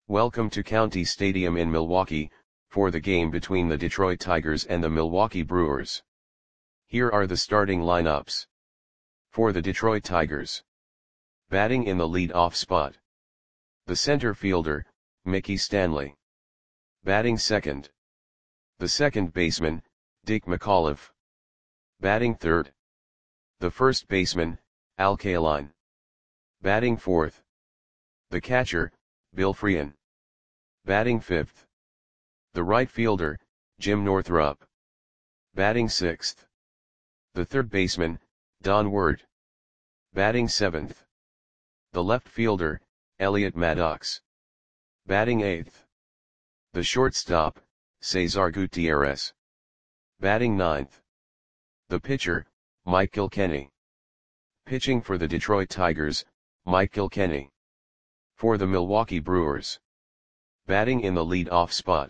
Welcome to County Stadium in Milwaukee, for the game between the Detroit Tigers and the Milwaukee Brewers. Here are the starting lineups. For the Detroit Tigers. Batting in the lead-off spot. The center fielder, Mickey Stanley. Batting second. The second baseman, Dick McAuliffe. Batting third. The first baseman, Al Kaline. Batting fourth. The catcher, Bill Freehan. Batting fifth. The right fielder, Jim Northrup. Batting sixth. The third baseman, Don Ward. Batting seventh. The left fielder, Elliot Maddox. Batting eighth. The shortstop, Cesar Gutierrez. Batting ninth. The pitcher, Mike Kilkenny. Pitching for the Detroit Tigers, Mike Kilkenny. For the Milwaukee Brewers. Batting in the lead-off spot.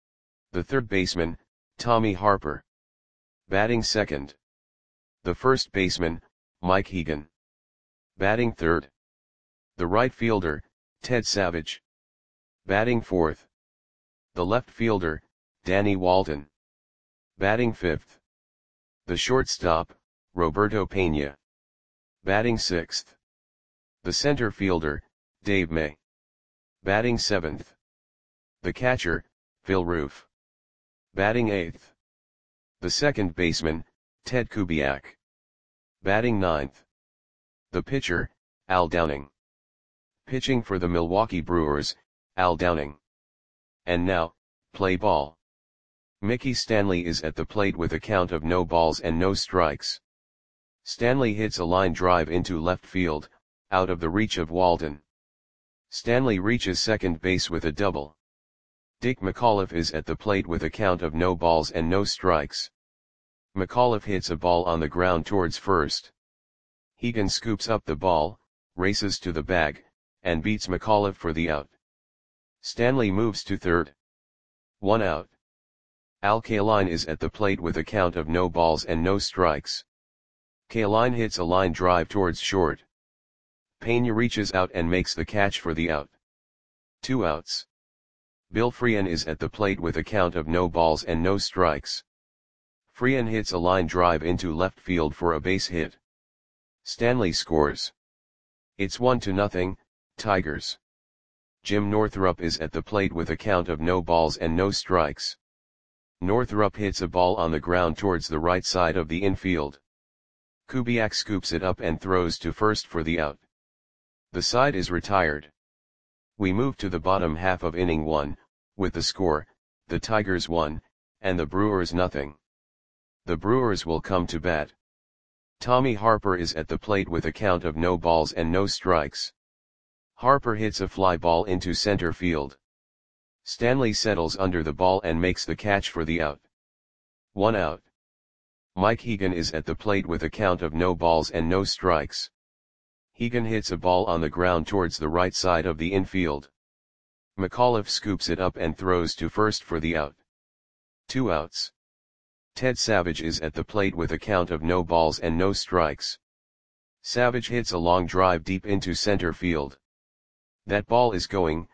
The third baseman, Tommy Harper. Batting second. The first baseman, Mike Hegan. Batting third. The right fielder, Ted Savage. Batting fourth. The left fielder, Danny Walton. Batting fifth. The shortstop, Roberto Pena. Batting sixth. The center fielder, Dave May. Batting seventh. The catcher, Phil Roof. Batting eighth. The second baseman, Ted Kubiak. Batting ninth. The pitcher, Al Downing. Pitching for the Milwaukee Brewers, Al Downing. And now, play ball. Mickey Stanley is at the plate with a count of no balls and no strikes. Stanley hits a line drive into left field, out of the reach of Walton. Stanley reaches second base with a double. Dick McAuliffe is at the plate with a count of no balls and no strikes. McAuliffe hits a ball on the ground towards first. Hegan scoops up the ball, races to the bag, and beats McAuliffe for the out. Stanley moves to third. 1 out. Al Kaline is at the plate with a count of no balls and no strikes. Kaline hits a line drive towards short. Pena reaches out and makes the catch for the out. 2 outs. Bill Freehan is at the plate with a count of no balls and no strikes. Freehan hits a line drive into left field for a base hit. Stanley scores. It's 1-0, Tigers. Jim Northrup is at the plate with a count of no balls and no strikes. Northrup hits a ball on the ground towards the right side of the infield. Kubiak scoops it up and throws to first for the out. The side is retired. We move to the bottom half of inning 1, with the score, the Tigers 1, and the Brewers 0. The Brewers will come to bat. Tommy Harper is at the plate with a count of no balls and no strikes. Harper hits a fly ball into center field. Stanley settles under the ball and makes the catch for the out. 1 out. Mike Hegan is at the plate with a count of no balls and no strikes. Hegan hits a ball on the ground towards the right side of the infield. McAuliffe scoops it up and throws to first for the out. 2 outs. Ted Savage is at the plate with a count of no balls and no strikes. Savage hits a long drive deep into center field. That ball is gone.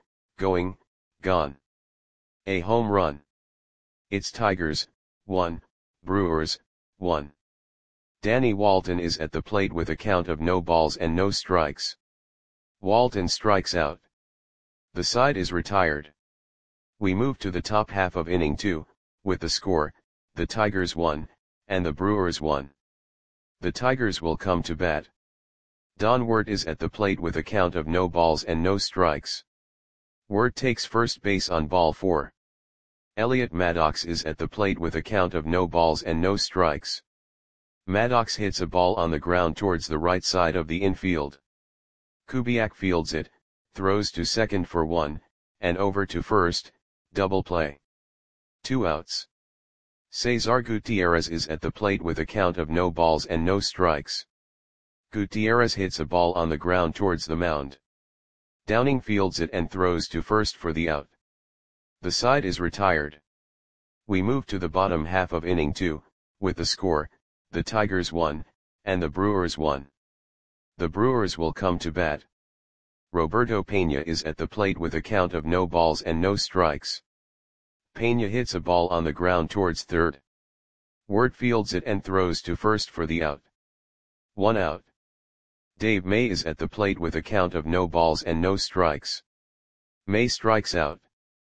A home run. It's Tigers, 1, Brewers, 1. Danny Walton is at the plate with a count of no balls and no strikes. Walton strikes out. The side is retired. We move to the top half of inning 2, with the score, the Tigers 1, and the Brewers 1. The Tigers will come to bat. Don Ward is at the plate with a count of no balls and no strikes. Ward takes first base on ball 4. Elliot Maddox is at the plate with a count of no balls and no strikes. Maddox hits a ball on the ground towards the right side of the infield. Kubiak fields it, throws to second for 1, and over to first, double play. 2 outs. Cesar Gutierrez is at the plate with a count of no balls and no strikes. Gutierrez hits a ball on the ground towards the mound. Downing fields it and throws to first for the out. The side is retired. We move to the bottom half of inning 2, with the score, the Tigers 1, and the Brewers 1. The Brewers will come to bat. Roberto Pena is at the plate with a count of no balls and no strikes. Pena hits a ball on the ground towards third. Wirt fields it and throws to first for the out. 1 out. Dave May is at the plate with a count of no balls and no strikes. May strikes out.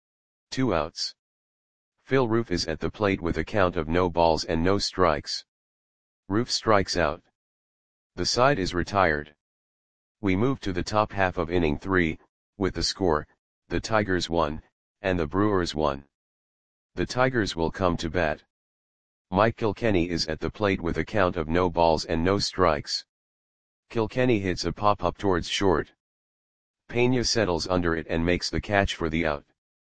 2 outs. Phil Roof is at the plate with a count of no balls and no strikes. Roof strikes out. The side is retired. We move to the top half of inning 3, with the score, the Tigers 1, and the Brewers 1. The Tigers will come to bat. Mike Kilkenny is at the plate with a count of no balls and no strikes. Kilkenny hits a pop-up towards short. Pena settles under it and makes the catch for the out.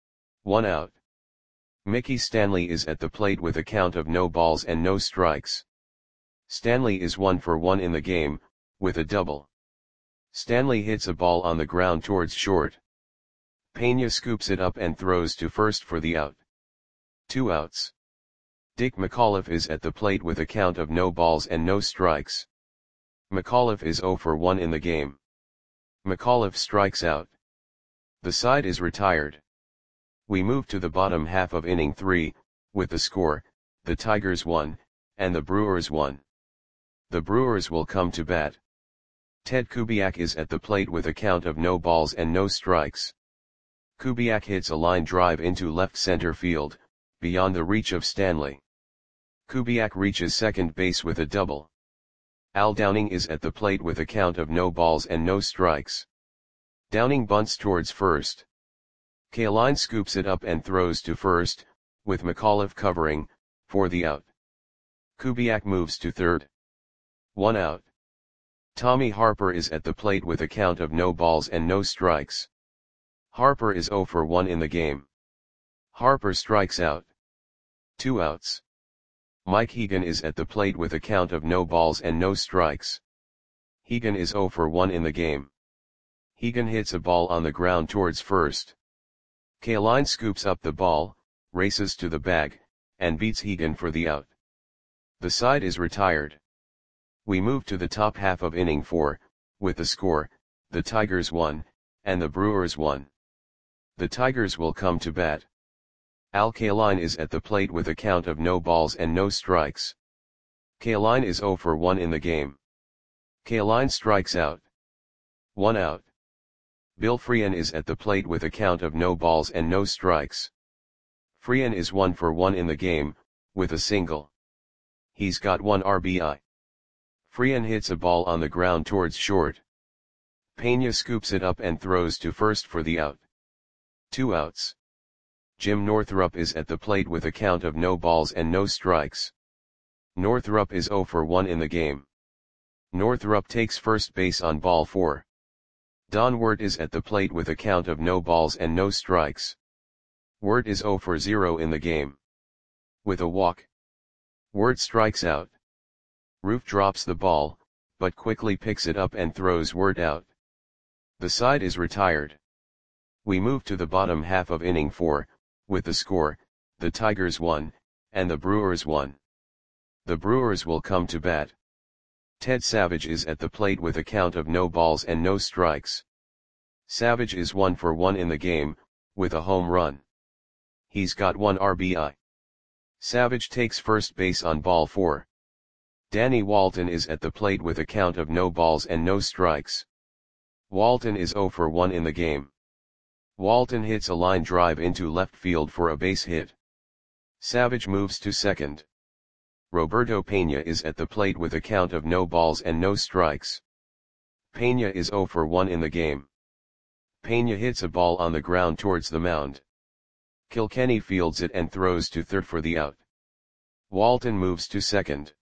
1 out. Mickey Stanley is at the plate with a count of no balls and no strikes. Stanley is 1 for 1 in the game, with a double. Stanley hits a ball on the ground towards short. Pena scoops it up and throws to first for the out. 2 outs. Dick McAuliffe is at the plate with a count of no balls and no strikes. McAuliffe is 0 for 1 in the game. McAuliffe strikes out. The side is retired. We move to the bottom half of inning 3, with the score, the Tigers 1, and the Brewers 1. The Brewers will come to bat. Ted Kubiak is at the plate with a count of no balls and no strikes. Kubiak hits a line drive into left center field, beyond the reach of Stanley. Kubiak reaches second base with a double. Al Downing is at the plate with a count of no balls and no strikes. Downing bunts towards first. Kaline scoops it up and throws to first, with McAuliffe covering, for the out. Kubiak moves to third. 1 out. Tommy Harper is at the plate with a count of no balls and no strikes. Harper is 0 for 1 in the game. Harper strikes out. 2 outs. Mike Hegan is at the plate with a count of no balls and no strikes. Hegan is 0 for 1 in the game. Hegan hits a ball on the ground towards first. Kaline scoops up the ball, races to the bag, and beats Hegan for the out. The side is retired. We move to the top half of inning 4, with the score, the Tigers 1, and the Brewers 1. The Tigers will come to bat. Al Kaline is at the plate with a count of no balls and no strikes. Kaline is 0 for 1 in the game. Kaline strikes out. 1 out. Bill Freehan is at the plate with a count of no balls and no strikes. Freehan is 1 for 1 in the game, with a single. He's got 1 RBI. Freehan hits a ball on the ground towards short. Pena scoops it up and throws to first for the out. 2 outs. Jim Northrup is at the plate with a count of no balls and no strikes. Northrup is 0 for 1 in the game. Northrup takes first base on ball 4. Don Wirt is at the plate with a count of no balls and no strikes. Wirt is 0 for 0 in the game. With a walk. Wirt strikes out. Roof drops the ball, but quickly picks it up and throws Wirt out. The side is retired. We move to the bottom half of inning 4, with the score, the Tigers 1, and the Brewers 1. The Brewers will come to bat. Ted Savage is at the plate with a count of no balls and no strikes. Savage is 1 for 1 in the game, with a home run. He's got 1 RBI. Savage takes first base on ball 4. Danny Walton is at the plate with a count of no balls and no strikes. Walton is 0 for 1 in the game. Walton hits a line drive into left field for a base hit. Savage moves to second. Roberto Pena is at the plate with a count of no balls and no strikes. Pena is 0 for 1 in the game. Pena hits a ball on the ground towards the mound. Kilkenny fields it and throws to third for the out. Walton moves to second.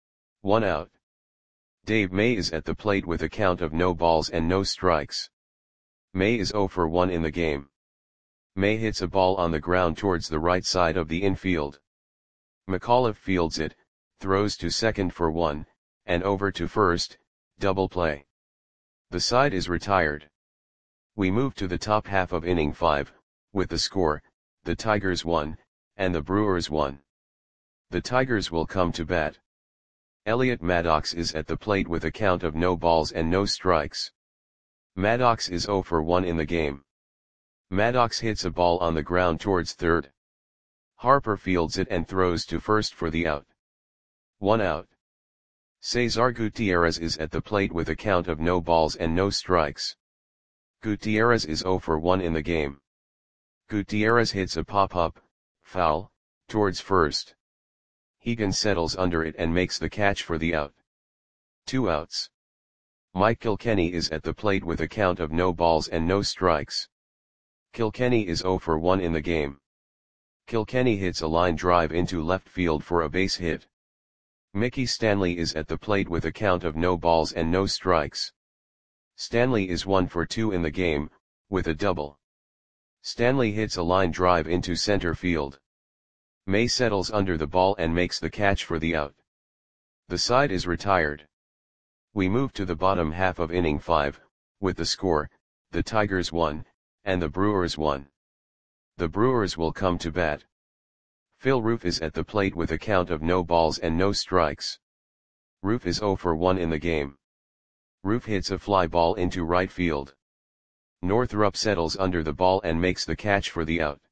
1 out. Dave May is at the plate with a count of no balls and no strikes. May is 0 for 1 in the game. May hits a ball on the ground towards the right side of the infield. McAuliffe fields it, throws to second for 1, and over to first, double play. The side is retired. We move to the top half of inning 5, with the score, the Tigers 1, and the Brewers 1. The Tigers will come to bat. Elliot Maddox is at the plate with a count of no balls and no strikes. Maddox is 0 for 1 in the game. Maddox hits a ball on the ground towards third. Harper fields it and throws to first for the out. 1 out. Cesar Gutierrez is at the plate with a count of no balls and no strikes. Gutierrez is 0 for 1 in the game. Gutierrez hits a pop-up, foul, towards first. Hegan settles under it and makes the catch for the out. 2 outs. Mike Kilkenny is at the plate with a count of no balls and no strikes. Kilkenny is 0 for 1 in the game. Kilkenny hits a line drive into left field for a base hit. Mickey Stanley is at the plate with a count of no balls and no strikes. Stanley is 1 for 2 in the game, with a double. Stanley hits a line drive into center field. May settles under the ball and makes the catch for the out. The side is retired. We move to the bottom half of inning 5, with the score, the Tigers 1, and the Brewers 1. The Brewers will come to bat. Phil Roof is at the plate with a count of no balls and no strikes. Roof is 0 for 1 in the game. Roof hits a fly ball into right field. Northrup settles under the ball and makes the catch for the out.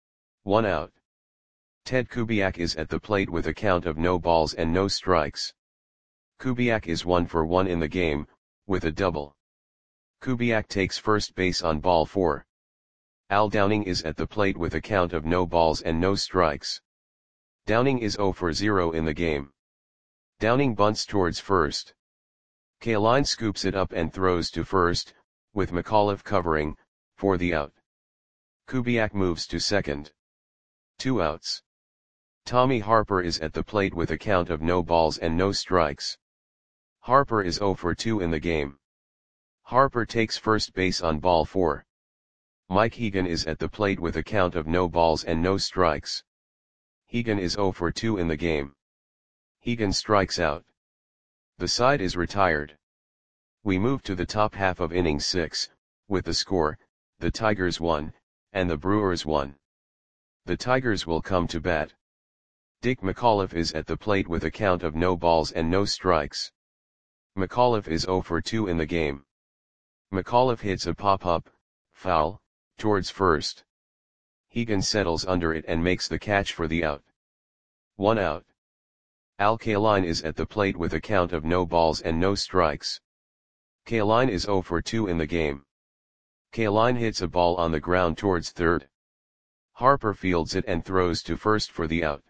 1 out. Ted Kubiak is at the plate with a count of no balls and no strikes. Kubiak is 1 for 1 in the game, with a double. Kubiak takes first base on ball 4. Al Downing is at the plate with a count of no balls and no strikes. Downing is 0 for 0 in the game. Downing bunts towards first. Kaline scoops it up and throws to first, with McAuliffe covering, for the out. Kubiak moves to second. 2 outs. Tommy Harper is at the plate with a count of no balls and no strikes. Harper is 0 for 2 in the game. Harper takes first base on ball 4. Mike Hegan is at the plate with a count of no balls and no strikes. Hegan is 0 for 2 in the game. Hegan strikes out. The side is retired. We move to the top half of inning 6, with the score, the Tigers 1, and the Brewers 1. The Tigers will come to bat. Dick McAuliffe is at the plate with a count of no balls and no strikes. McAuliffe is 0 for 2 in the game. McAuliffe hits a pop-up, foul, towards first. Hegan settles under it and makes the catch for the out. 1 out. Al Kaline is at the plate with a count of no balls and no strikes. Kaline is 0 for 2 in the game. Kaline hits a ball on the ground towards third. Harper fields it and throws to first for the out.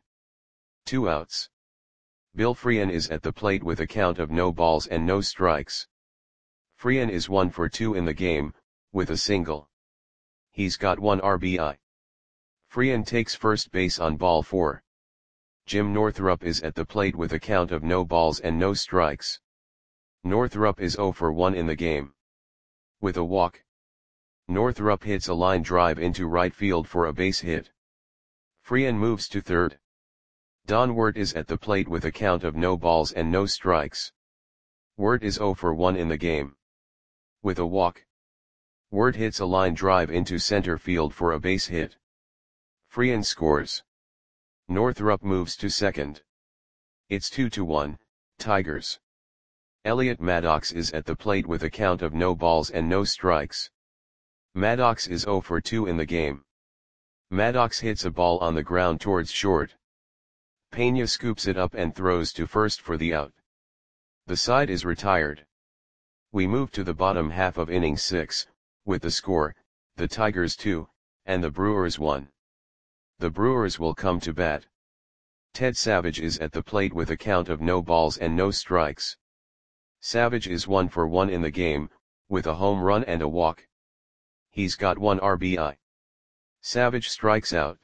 2 outs. Bill Freehan is at the plate with a count of no balls and no strikes. Freehan is 1 for 2 in the game, with a single. He's got 1 RBI. Freehan takes first base on ball 4. Jim Northrup is at the plate with a count of no balls and no strikes. Northrup is 0 for 1 in the game. With a walk. Northrup hits a line drive into right field for a base hit. Freehan moves to third. Don Wirt is at the plate with a count of no balls and no strikes. Wirt is 0 for 1 in the game. With a walk. Wirt hits a line drive into center field for a base hit. Freehan scores. Northrup moves to second. It's 2-1, Tigers. Elliot Maddox is at the plate with a count of no balls and no strikes. Maddox is 0 for 2 in the game. Maddox hits a ball on the ground towards short. Pena scoops it up and throws to first for the out. The side is retired. We move to the bottom half of inning 6, with the score, the Tigers 2, and the Brewers 1. The Brewers will come to bat. Ted Savage is at the plate with a count of no balls and no strikes. Savage is 1 for 1 in the game, with a home run and a walk. He's got 1 RBI. Savage strikes out.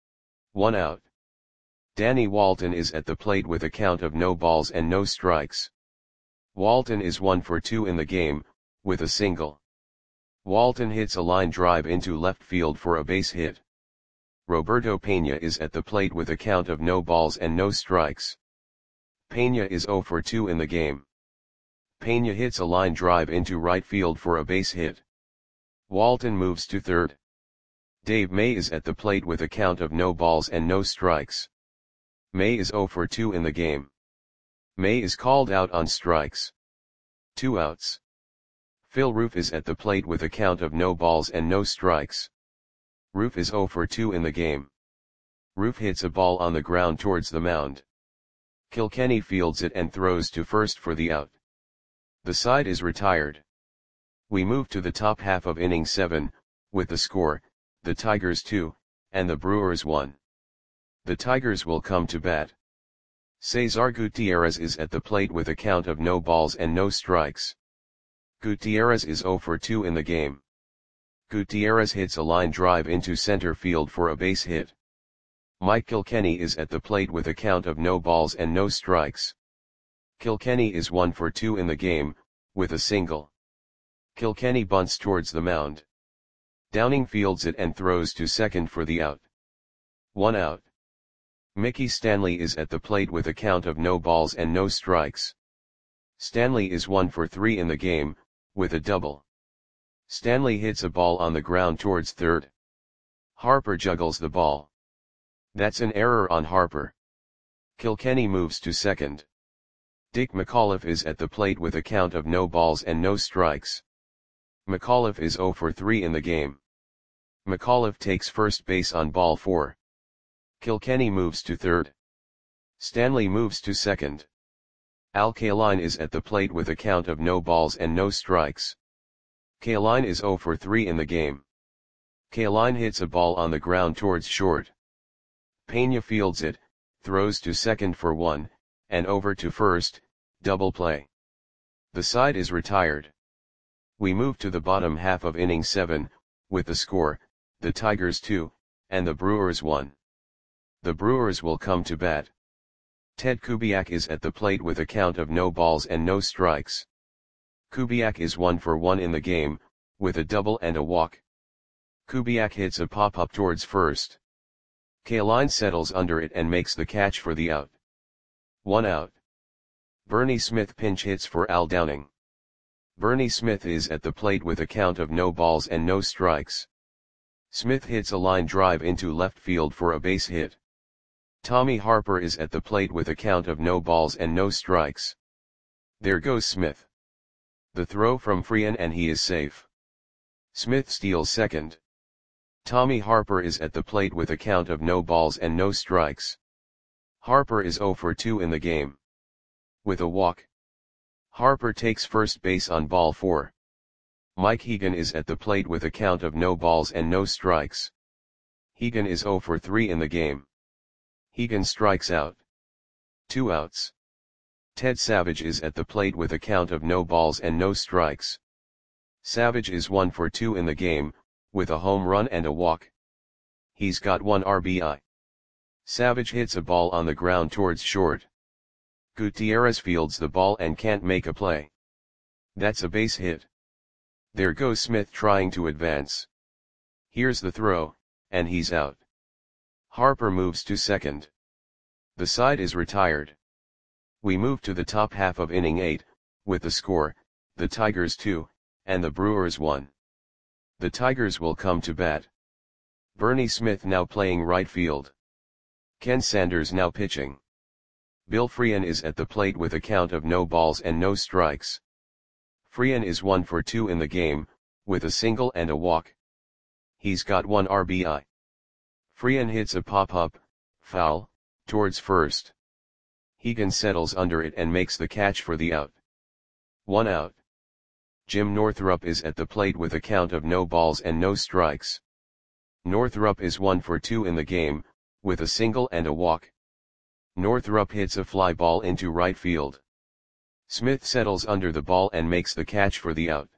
1 out. Danny Walton is at the plate with a count of no balls and no strikes. Walton is 1 for 2 in the game, with a single. Walton hits a line drive into left field for a base hit. Roberto Pena is at the plate with a count of no balls and no strikes. Pena is 0 for 2 in the game. Pena hits a line drive into right field for a base hit. Walton moves to third. Dave May is at the plate with a count of no balls and no strikes. May is 0 for 2 in the game. May is called out on strikes. 2 outs. Phil Roof is at the plate with a count of no balls and no strikes. Roof is 0 for 2 in the game. Roof hits a ball on the ground towards the mound. Kilkenny fields it and throws to first for the out. The side is retired. We move to the top half of inning 7, with the score, the Tigers 2, and the Brewers 1. The Tigers will come to bat. Cesar Gutierrez is at the plate with a count of no balls and no strikes. Gutierrez is 0 for 2 in the game. Gutierrez hits a line drive into center field for a base hit. Mike Kilkenny is at the plate with a count of no balls and no strikes. Kilkenny is 1 for 2 in the game, with a single. Kilkenny bunts towards the mound. Downing fields it and throws to second for the out. 1 out. Mickey Stanley is at the plate with a count of no balls and no strikes. Stanley is 1 for 3 in the game, with a double. Stanley hits a ball on the ground towards third. Harper juggles the ball. That's an error on Harper. Kilkenny moves to second. Dick McAuliffe is at the plate with a count of no balls and no strikes. McAuliffe is 0 for 3 in the game. McAuliffe takes first base on ball 4. Kilkenny moves to third. Stanley moves to second. Al Kaline is at the plate with a count of no balls and no strikes. Kaline is 0 for 3 in the game. Kaline hits a ball on the ground towards short. Pena fields it, throws to second for 1, and over to first, double play. The side is retired. We move to the bottom half of inning 7, with the score, the Tigers 2, and the Brewers 1. The Brewers will come to bat. Ted Kubiak is at the plate with a count of no balls and no strikes. Kubiak is 1 for 1 in the game, with a double and a walk. Kubiak hits a pop-up towards first. Kaline settles under it and makes the catch for the out. 1 out. Bernie Smith pinch hits for Al Downing. Bernie Smith is at the plate with a count of no balls and no strikes. Smith hits a line drive into left field for a base hit. Tommy Harper is at the plate with a count of no balls and no strikes. There goes Smith. The throw from Freehan and he is safe. Smith steals second. Tommy Harper is at the plate with a count of no balls and no strikes. Harper is 0 for 2 in the game. With a walk. Harper takes first base on ball 4. Mike Hegan is at the plate with a count of no balls and no strikes. Hegan is 0 for 3 in the game. Hegan strikes out. 2 outs. Ted Savage is at the plate with a count of no balls and no strikes. Savage is 1 for 2 in the game, with a home run and a walk. He's got 1 RBI. Savage hits a ball on the ground towards short. Gutierrez fields the ball and can't make a play. That's a base hit. There goes Smith trying to advance. Here's the throw, and he's out. Harper moves to second. The side is retired. We move to the top half of inning 8, with the score, the Tigers 2, and the Brewers 1. The Tigers will come to bat. Bernie Smith now playing right field. Ken Sanders now pitching. Bill Freehan is at the plate with a count of no balls and no strikes. Freehan is 1 for 2 in the game, with a single and a walk. He's got 1 RBI. Freehan hits a pop-up, foul, towards first. Hegan settles under it and makes the catch for the out. 1 out. Jim Northrup is at the plate with a count of no balls and no strikes. Northrup is 1 for 2 in the game, with a single and a walk. Northrup hits a fly ball into right field. Smith settles under the ball and makes the catch for the out.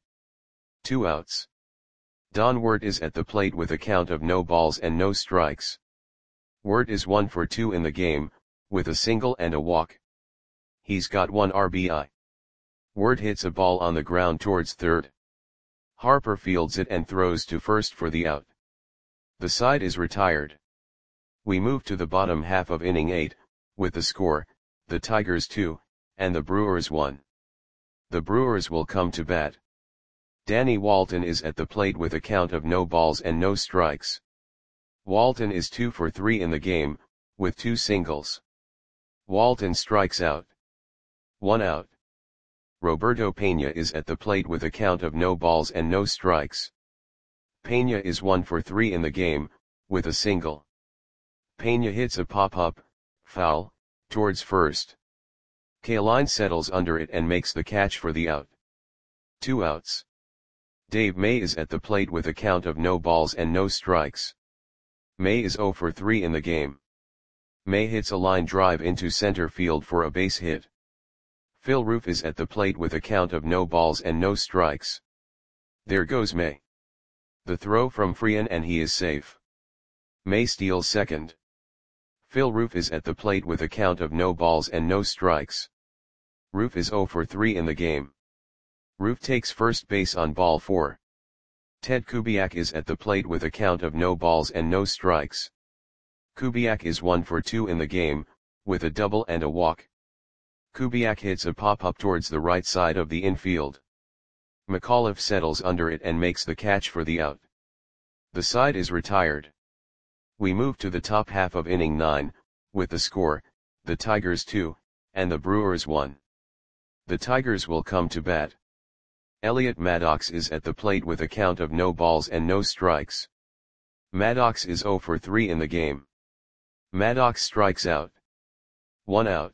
2 outs. Don Wirt is at the plate with a count of no balls and no strikes. Wirt is 1 for 2 in the game, with a single and a walk. He's got 1 RBI. Wirt hits a ball on the ground towards third. Harper fields it and throws to first for the out. The side is retired. We move to the bottom half of inning 8, with the score, the Tigers 2, and the Brewers 1. The Brewers will come to bat. Danny Walton is at the plate with a count of no balls and no strikes. Walton is 2 for 3 in the game, with 2 singles. Walton strikes out. 1 out. Roberto Pena is at the plate with a count of no balls and no strikes. Pena is 1 for 3 in the game, with a single. Pena hits a pop-up, foul, towards first. Kaline settles under it and makes the catch for the out. 2 outs. Dave May is at the plate with a count of no balls and no strikes. May is 0 for 3 in the game. May hits a line drive into center field for a base hit. Phil Roof is at the plate with a count of no balls and no strikes. There goes May. The throw from Freehan and he is safe. May steals second. Phil Roof is at the plate with a count of no balls and no strikes. Roof is 0 for 3 in the game. Roof takes first base on ball 4. Ted Kubiak is at the plate with a count of no balls and no strikes. Kubiak is 1 for 2 in the game, with a double and a walk. Kubiak hits a pop-up towards the right side of the infield. McAuliffe settles under it and makes the catch for the out. The side is retired. We move to the top half of inning 9, with the score, the Tigers 2, and the Brewers 1. The Tigers will come to bat. Elliot Maddox is at the plate with a count of no balls and no strikes. Maddox is 0 for 3 in the game. Maddox strikes out. 1 out.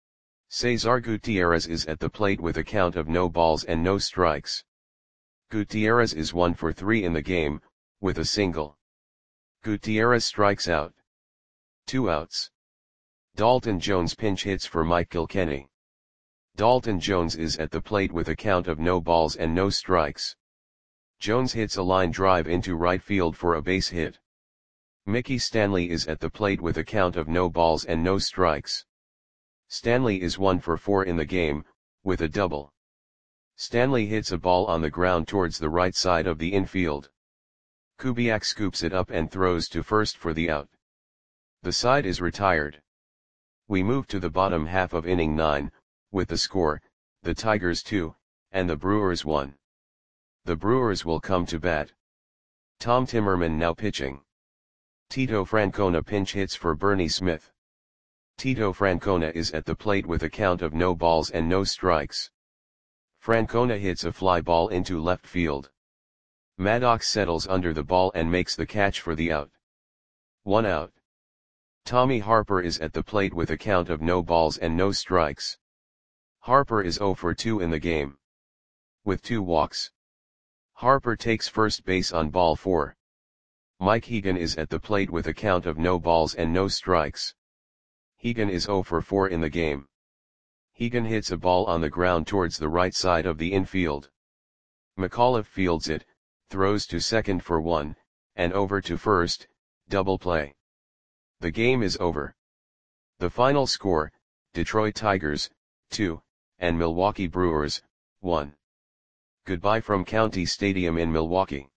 Cesar Gutierrez is at the plate with a count of no balls and no strikes. Gutierrez is 1 for 3 in the game, with a single. Gutierrez strikes out. 2 outs. Dalton Jones pinch hits for Mike Kilkenny. Dalton Jones is at the plate with a count of no balls and no strikes. Jones hits a line drive into right field for a base hit. Mickey Stanley is at the plate with a count of no balls and no strikes. Stanley is 1 for 4 in the game, with a double. Stanley hits a ball on the ground towards the right side of the infield. Kubiak scoops it up and throws to first for the out. The side is retired. We move to the bottom half of inning 9, with the score, the Tigers 2, and the Brewers 1. The Brewers will come to bat. Tom Timmerman now pitching. Tito Francona pinch hits for Bernie Smith. Tito Francona is at the plate with a count of no balls and no strikes. Francona hits a fly ball into left field. Maddox settles under the ball and makes the catch for the out. 1 out. Tommy Harper is at the plate with a count of no balls and no strikes. Harper is 0 for 2 in the game. With 2 walks. Harper takes first base on ball 4. Mike Hegan is at the plate with a count of no balls and no strikes. Hegan is 0 for 4 in the game. Hegan hits a ball on the ground towards the right side of the infield. McAuliffe fields it, throws to second for 1, and over to first, double play. The game is over. The final score, Detroit Tigers, 2, and Milwaukee Brewers, 1. Goodbye from County Stadium in Milwaukee.